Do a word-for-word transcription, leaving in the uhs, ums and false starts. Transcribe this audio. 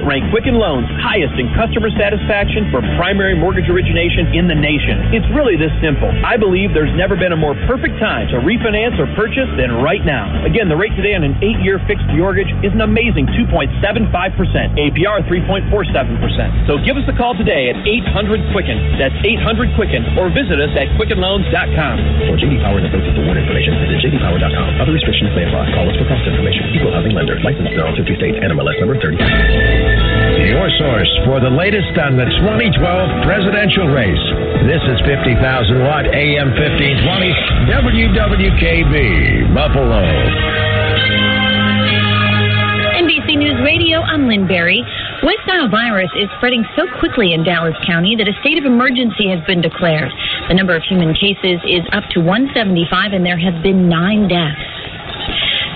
rank Quicken Loans highest in customer satisfaction for primary mortgage origination in the nation. It's really this simple. I believe there's never been a more perfect time to refinance or purchase than right now. Again, the rate today on an eight-year fixed mortgage is an amazing two point seven five percent. A P R three point four seven percent. So give us a call today at eight hundred Quicken. That's eight hundred Quicken. Or visit us at quicken loans dot com. For J D Power and Associates award information, visit j d power dot com. Other restrictions may apply. Call us for cost information. Equal housing lender. Licensed in all fifty states and M L S number thirty. Your source for the latest on the twenty twelve presidential race. This is fifty thousand watt A M fifteen twenty W W K B, Buffalo. N B C News Radio, I'm Lynn Berry. West Nile virus is spreading so quickly in Dallas County that a state of emergency has been declared. The number of human cases is up to one seventy-five, and there have been nine deaths.